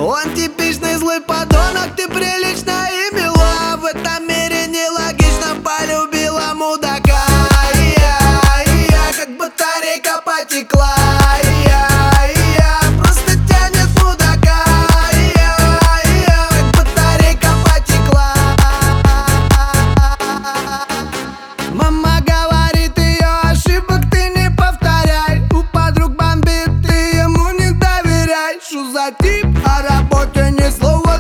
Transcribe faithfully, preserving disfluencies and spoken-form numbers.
Он типичный злой подонок, ты прилична и мила. В этом мире нелогично, полюбила мудака. И я, и я, как батарейка потекла. И я, и я, просто тянет мудака. И я, и я, как батарейка потекла. Мама говорит, ее ошибок ты не повторяй. У подруг бомбит, ты ему не доверяй. Шо за тип? О работе ни слова